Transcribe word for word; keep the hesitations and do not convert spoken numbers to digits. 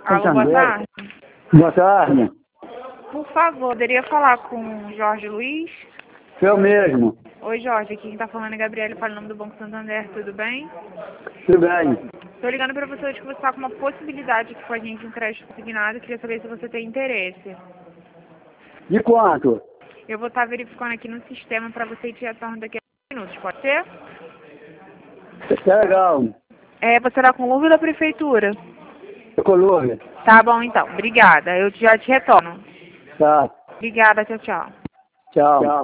Alô, boa Santander. tarde. Boa tarde. Por favor, poderia falar com o Jorge Luiz? Eu mesmo. Oi, Jorge. Aqui quem está falando é Gabriela, fala em nome do Banco Santander. Tudo bem? Tudo bem. Estou ligando para você hoje que você está com uma possibilidade aqui com a gente de um crédito consignado. Queria saber se você tem interesse. De quanto? Eu vou estar verificando aqui no sistema para você te retorno daqui a minutos. Pode ser? Tá legal. É, você está com o número da prefeitura? Colônia. Tá bom, então. Obrigada. Eu já te retorno. Tá. Obrigada. Tchau, tchau. Tchau.